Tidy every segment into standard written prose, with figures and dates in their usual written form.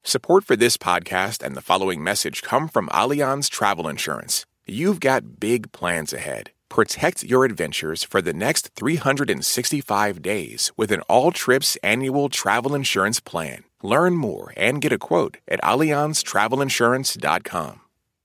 Support for this podcast and the following message come from Allianz Travel Insurance. You've got big plans ahead. Protect your adventures for the next 365 days with an all-trips annual travel insurance plan. Learn more and get a quote at AllianzTravelInsurance.com.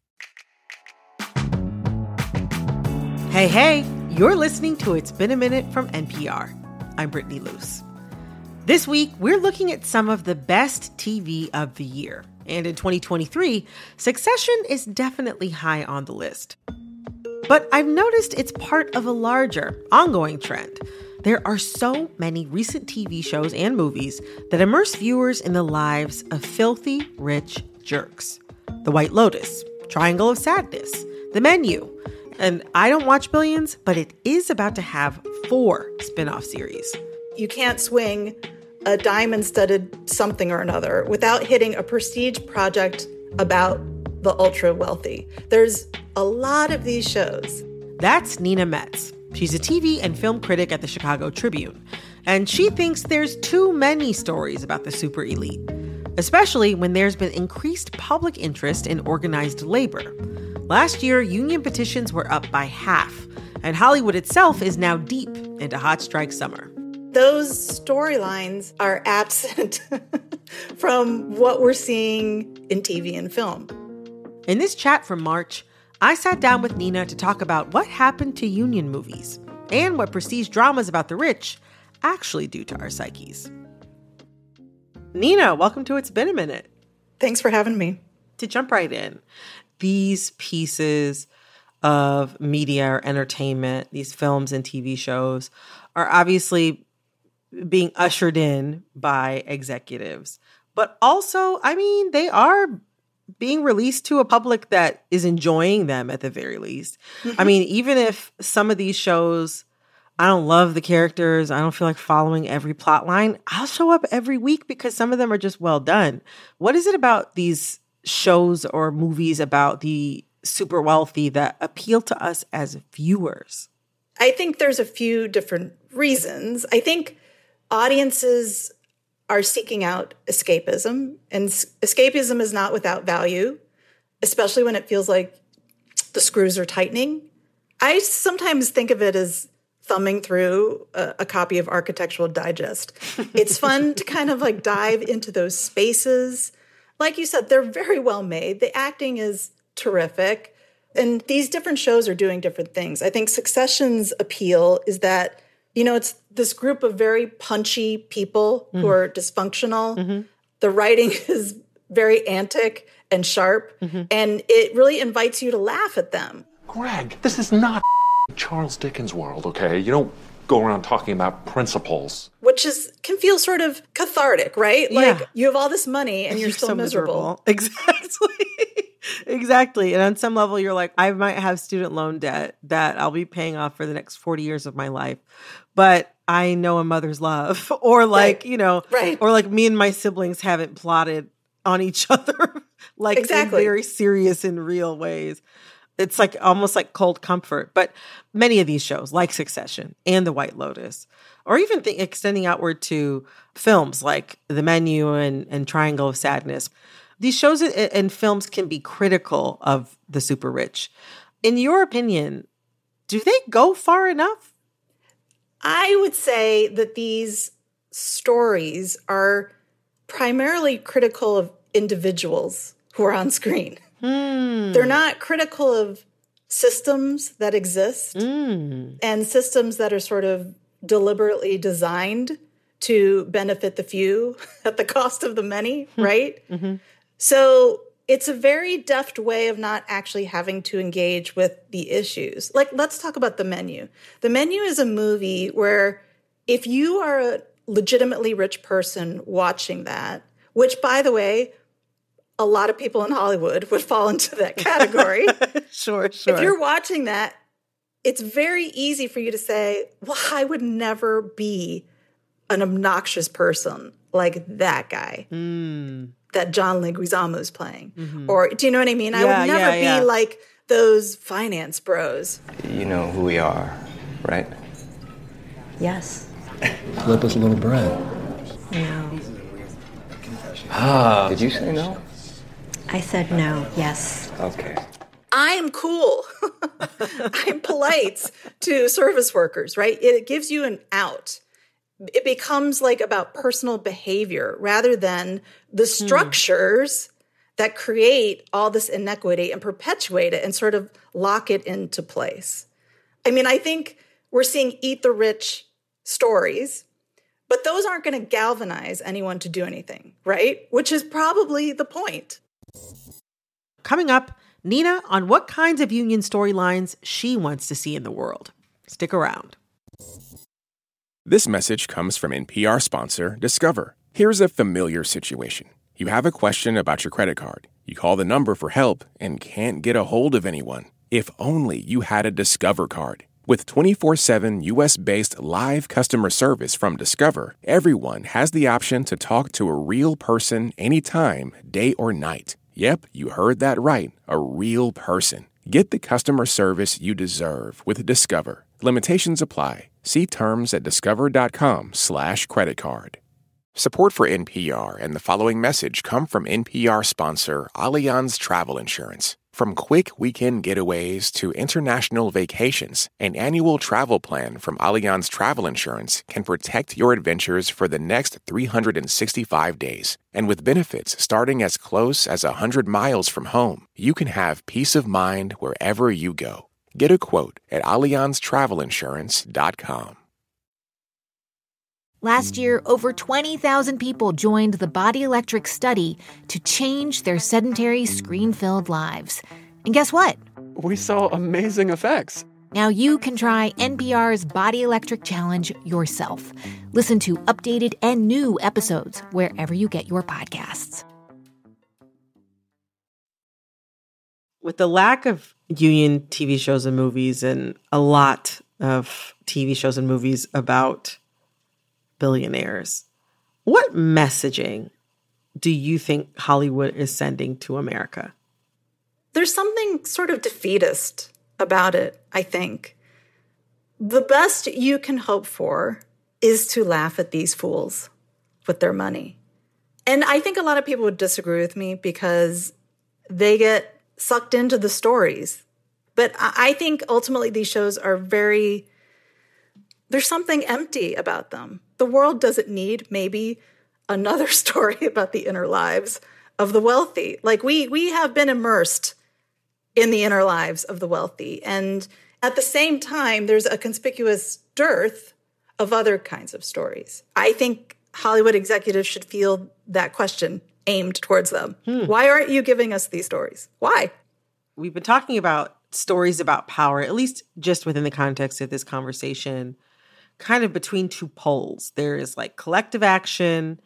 Hey, you're listening to It's Been a Minute from NPR. I'm Brittany Luce. This week, we're looking at some of the best TV of the year. And in 2023, Succession is definitely high on the list. But I've noticed it's part of a larger, ongoing trend. There are so many recent TV shows and movies that immerse viewers in the lives of filthy, rich jerks. The White Lotus, Triangle of Sadness, The Menu. And I don't watch Billions, but it is about to have 4 spin-off series. You can't swing a diamond-studded something or another without hitting a prestige project about the ultra-wealthy. There's a lot of these shows. That's Nina Metz. She's a TV and film critic at the Chicago Tribune. And she thinks there's too many stories about the super elite, especially when there's been increased public interest in organized labor. Last year, union petitions were up by half, and Hollywood itself is now deep into hot strike summer. Those storylines are absent from what we're seeing in TV and film. In this chat from March, I sat down with Nina to talk about what happened to union movies and what prestige dramas about the rich actually do to our psyches. Nina, welcome to It's Been a Minute. Thanks for having me. To jump right in, these pieces of media or entertainment, these films and TV shows, are obviously being ushered in by executives. But also, they are being released to a public that is enjoying them at the very least. Even if some of these shows, I don't love the characters, I don't feel like following every plot line, I'll show up every week because some of them are just well done. What is it about these shows or movies about the super wealthy that appeal to us as viewers? I think there's a few different reasons. I think audiences are seeking out escapism, and escapism is not without value, especially when it feels like the screws are tightening. I sometimes think of it as thumbing through a copy of Architectural Digest. It's fun to kind of like dive into those spaces. Like you said, they're very well made. The acting is terrific. And these different shows are doing different things. I think Succession's appeal is that, it's this group of very punchy people who are dysfunctional. Mm-hmm. The writing is very antic and sharp, and it really invites you to laugh at them. Greg, this is not Charles Dickens' world, okay? You don't go around talking about principles. Which can feel sort of cathartic, right? Yeah. Like, you have all this money and you're still so miserable. Exactly. Exactly. And on some level, you're like, I might have student loan debt that I'll be paying off for the next 40 years of my life. But I know a mother's love. Or like, right. Or like me and my siblings haven't plotted on each other like exactly. in very serious and real ways. It's like almost like cold comfort. But many of these shows, like Succession and The White Lotus, or even extending outward to films like The Menu and Triangle of Sadness, these shows and films can be critical of the super rich. In your opinion, do they go far enough? I would say that these stories are primarily critical of individuals who are on screen. They're not critical of systems that exist and systems that are sort of deliberately designed to benefit the few at the cost of the many, right? Mm-hmm. So it's a very deft way of not actually having to engage with the issues. Like, let's talk about The Menu. The Menu is a movie where if you are a legitimately rich person watching that, which, by the way, a lot of people in Hollywood would fall into that category. Sure. If you're watching that, it's very easy for you to say, well, I would never be an obnoxious person like that guy that John Leguizamo is playing. Mm-hmm. Or, do you know what I mean? I would never be like those finance bros. You know who we are, right? Yes. Flip us a little bread. No. Did you say no? I said no, yes. Okay. I'm cool. I'm polite to service workers, right? It gives you an out. It becomes like about personal behavior rather than the structures that create all this inequity and perpetuate it and sort of lock it into place. I mean, I think we're seeing eat the rich stories, but those aren't going to galvanize anyone to do anything, right? Which is probably the point. Coming up, Nina on what kinds of union storylines she wants to see in the world. Stick around. This message comes from NPR sponsor Discover. Here's a familiar situation. You have a question about your credit card. You call the number for help and can't get a hold of anyone. If only you had a Discover card. With 24/7 U.S.-based live customer service from Discover, everyone has the option to talk to a real person anytime, day or night. Yep, you heard that right, a real person. Get the customer service you deserve with Discover. Limitations apply. See terms at discover.com/creditcard. Support for NPR and the following message come from NPR sponsor Allianz Travel Insurance. From quick weekend getaways to international vacations, an annual travel plan from Allianz Travel Insurance can protect your adventures for the next 365 days. And with benefits starting as close as 100 miles from home, you can have peace of mind wherever you go. Get a quote at AllianzTravelInsurance.com. Last year, over 20,000 people joined the Body Electric study to change their sedentary, screen-filled lives. And guess what? We saw amazing effects. Now you can try NPR's Body Electric Challenge yourself. Listen to updated and new episodes wherever you get your podcasts. With the lack of union TV shows and movies and a lot of TV shows and movies about billionaires, what messaging do you think Hollywood is sending to America? There's something sort of defeatist about it, I think. The best you can hope for is to laugh at these fools with their money. And I think a lot of people would disagree with me because they get sucked into the stories. But I think ultimately these shows are there's something empty about them. The world doesn't need maybe another story about the inner lives of the wealthy. Like we have been immersed in the inner lives of the wealthy. And at the same time, there's a conspicuous dearth of other kinds of stories. I think Hollywood executives should feel that question aimed towards them. Why aren't you giving us these stories? Why? We've been talking about stories about power, at least just within the context of this conversation, kind of between two poles. There is like collective action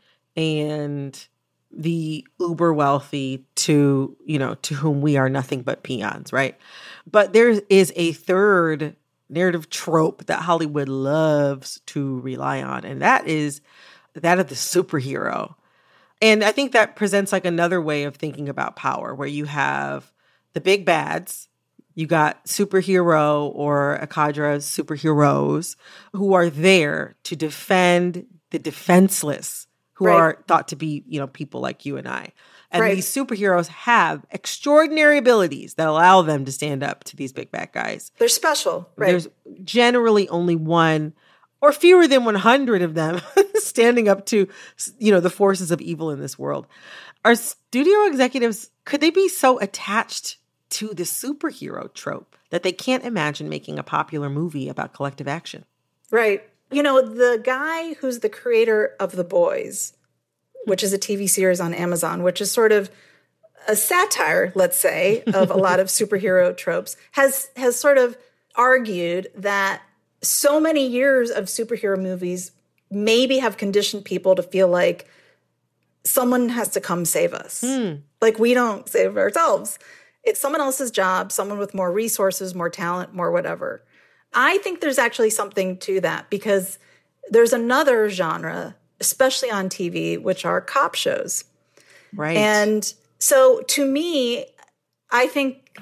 and the uber wealthy to whom we are nothing but peons, right? But there is a third narrative trope that Hollywood loves to rely on, and that is that of the superhero. And I think that presents like another way of thinking about power, where you have the big bads, you got superhero or a cadre of superheroes who are there to defend the defenseless, who are thought to be, people like you and I. And these superheroes have extraordinary abilities that allow them to stand up to these big bad guys. They're special, right? There's generally only one or fewer than 100 of them standing up to, the forces of evil in this world. Our studio executives, could they be so attached to the superhero trope that they can't imagine making a popular movie about collective action? Right. The guy who's the creator of The Boys, which is a TV series on Amazon, which is sort of a satire, let's say, of a lot of superhero tropes, has sort of argued that so many years of superhero movies maybe have conditioned people to feel like someone has to come save us. Like we don't save ourselves. It's someone else's job, someone with more resources, more talent, more whatever. I think there's actually something to that because there's another genre, especially on TV, which are cop shows. Right. And so to me, I think,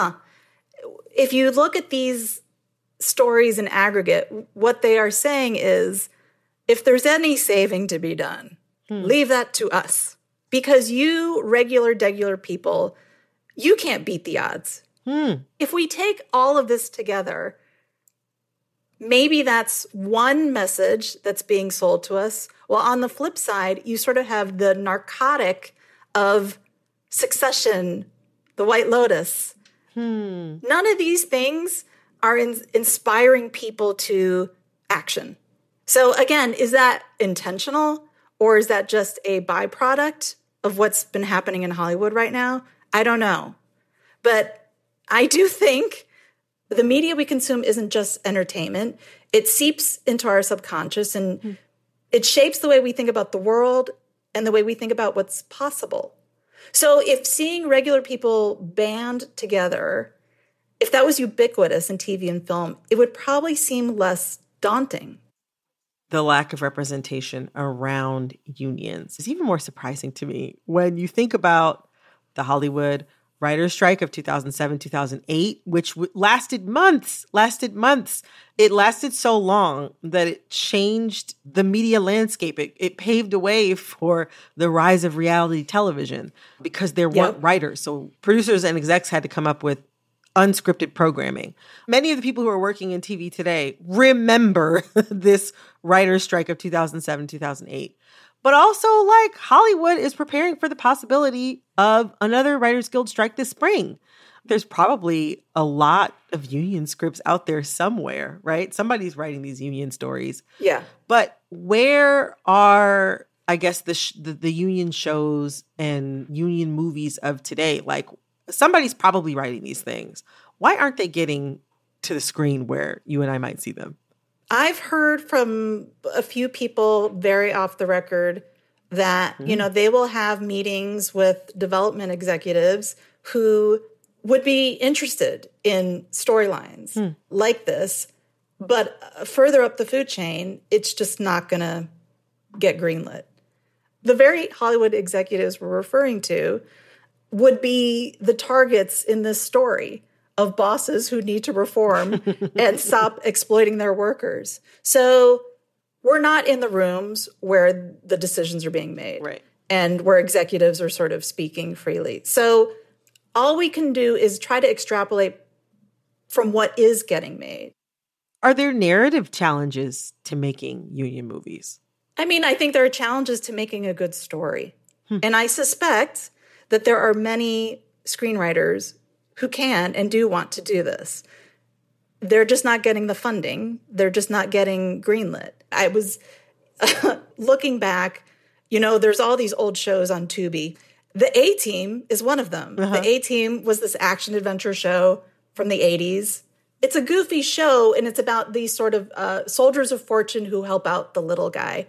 if you look at these stories in aggregate, what they are saying is, if there's any saving to be done, leave that to us. because you regular people, you can't beat the odds. If we take all of this together, maybe that's one message that's being sold to us. Well, on the flip side, you sort of have the narcotic of Succession, The White Lotus. None of these things are inspiring people to action. So again, is that intentional, or is that just a byproduct of what's been happening in Hollywood right now? I don't know. But I do think the media we consume isn't just entertainment. It seeps into our subconscious, and it shapes the way we think about the world and the way we think about what's possible. So if seeing regular people band together, if that was ubiquitous in TV and film, it would probably seem less daunting. The lack of representation around unions is even more surprising to me when you think about the Hollywood writer's strike of 2007, 2008, which lasted months. It lasted so long that it changed the media landscape. It paved a way for the rise of reality television because there weren't writers. So producers and execs had to come up with unscripted programming. Many of the people who are working in TV today remember this writer's strike of 2007, 2008. But also, like, Hollywood is preparing for the possibility of another Writers Guild strike this spring. There's probably a lot of union scripts out there somewhere, right? Somebody's writing these union stories. Yeah. But where are, I guess, the union shows and union movies of today? Like, somebody's probably writing these things. Why aren't they getting to the screen where you and I might see them? I've heard from a few people very off the record that, you know, they will have meetings with development executives who would be interested in storylines like this. But further up the food chain, it's just not going to get greenlit. The very Hollywood executives we're referring to would be the targets in this story of bosses who need to reform and stop exploiting their workers. So we're not in the rooms where the decisions are being made, right, and where executives are sort of speaking freely. So all we can do is try to extrapolate from what is getting made. Are there narrative challenges to making union movies? I mean, I think there are challenges to making a good story. And I suspect that there are many screenwriters who can and do want to do this. They're just not getting the funding. They're just not getting greenlit. I was looking back, you know, there's all these old shows on Tubi. The A-Team is one of them. The A-Team was this action-adventure show from the 80s. It's a goofy show, and it's about these sort of soldiers of fortune who help out the little guy.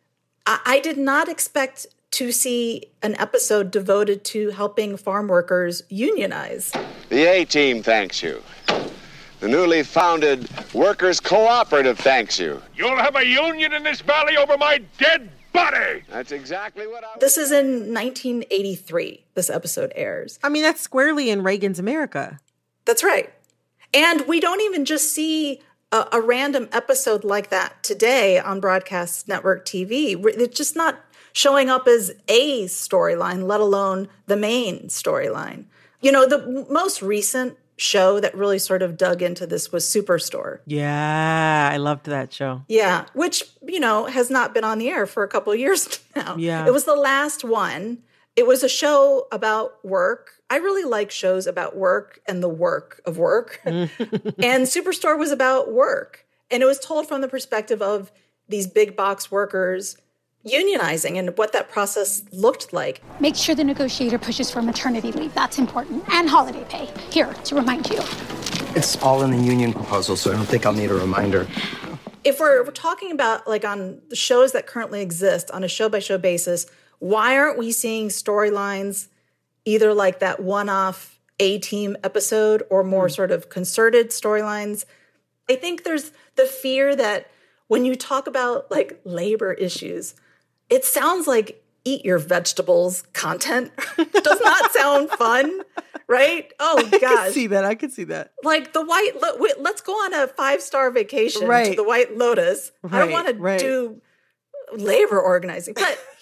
I did not expect to see an episode devoted to helping farm workers unionize. The A-Team thanks you. The newly founded Workers' Cooperative thanks you. You'll have a union in this valley over my dead body! That's exactly what I... This is in 1983, this episode airs. I mean, that's squarely in Reagan's America. That's right. And we don't even just see a random episode like that today on broadcast network TV. It's just not showing up as a storyline, let alone the main storyline. You know, the most recent show that really sort of dug into this was Superstore. Yeah, I loved that show. Yeah, which, you know, has not been on the air for a couple of years now. Yeah. It was the last one. It was a show about work. I really like shows about work and the work of work. And Superstore was about work. And it was told from the perspective of these big box workers unionizing and what that process looked like. Make sure the negotiator pushes for maternity leave. That's important. And holiday pay. Here, to remind you. It's all in the union proposal, so I don't think I'll need a reminder. If we're talking about, like, on the shows that currently exist on a show-by-show basis, why aren't we seeing storylines either like that one-off A-Team episode or more sort of concerted storylines? I think there's the fear that when you talk about, like, labor issues, it sounds like eat your vegetables content. Does not sound fun, right? Oh, gosh. I could see that. Like the let's go on a 5-star vacation Right. to the White Lotus. I don't Right, want to right. do labor organizing. But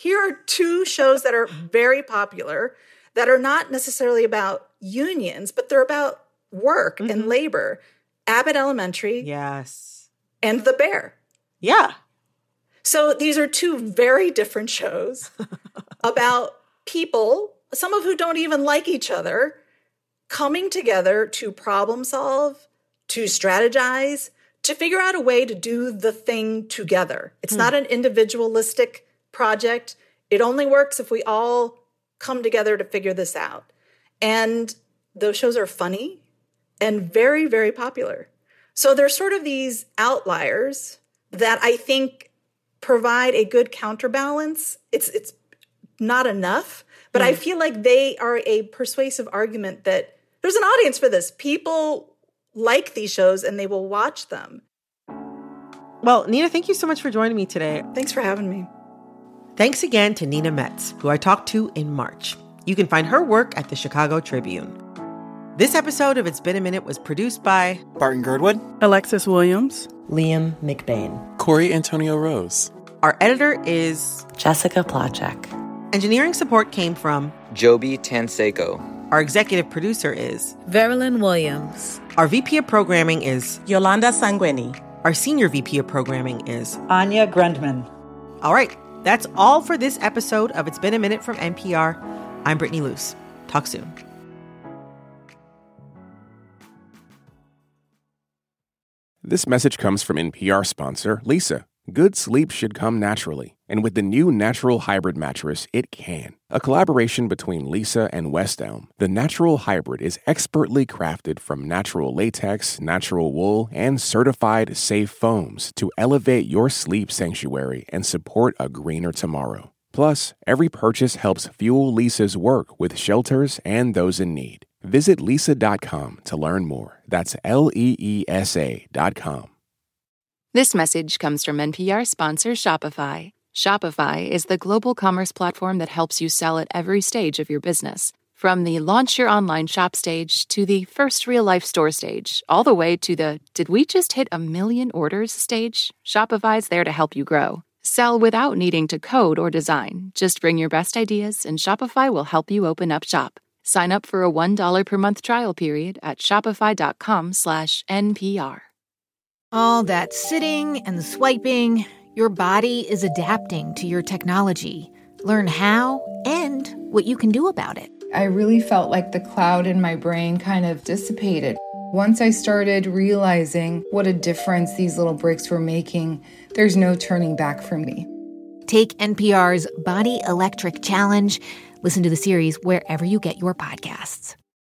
here are two shows that are very popular that are not necessarily about unions, but they're about work and labor. Abbott Elementary. Yes. And The Bear. Yeah. So these are two very different shows about people, some of who don't even like each other, coming together to problem solve, to strategize, to figure out a way to do the thing together. It's not an individualistic project. It only works if we all come together to figure this out. And those shows are funny and very, very popular. So they're sort of these outliers that I think provide a good counterbalance. It's not enough, but I feel like they are a persuasive argument that there's an audience for this. People like these shows and they will watch them. Well, Nina, thank you so much for joining me today. Thanks for having me. Thanks again to Nina Metz, who I talked to in March. You can find her work at the Chicago Tribune. This episode of It's Been a Minute was produced by Barton Girdwood, Alexis Williams, Liam McBain, Corey Antonio Rose. Our editor is Jessica Placzek. Engineering support came from Joby Tanseko. Our executive producer is Verilyn Williams. Our VP of programming is Yolanda Sanguini. Our senior VP of programming is Anya Grundman. All right, that's all for this episode of It's Been a Minute from NPR. I'm Brittany Luce. Talk soon. This message comes from NPR sponsor Leesa. Good sleep should come naturally, and with the new Natural Hybrid mattress, it can. A collaboration between Leesa and West Elm, the Natural Hybrid is expertly crafted from natural latex, natural wool, and certified safe foams to elevate your sleep sanctuary and support a greener tomorrow. Plus, every purchase helps fuel Leesa's work with shelters and those in need. Visit Leesa.com to learn more. That's LEESA.com. This message comes from NPR sponsor Shopify. Shopify is the global commerce platform that helps you sell at every stage of your business. From the launch your online shop stage to the first real life store stage, all the way to the did we just hit 1 million orders stage? Shopify's there to help you grow. Sell without needing to code or design. Just bring your best ideas and Shopify will help you open up shop. Sign up for a $1 per month trial period at shopify.com/NPR. All that sitting and swiping, your body is adapting to your technology. Learn how and what you can do about it. I really felt like the cloud in my brain kind of dissipated. Once I started realizing what a difference these little breaks were making, there's no turning back for me. Take NPR's Body Electric Challenge. Listen to the series wherever you get your podcasts.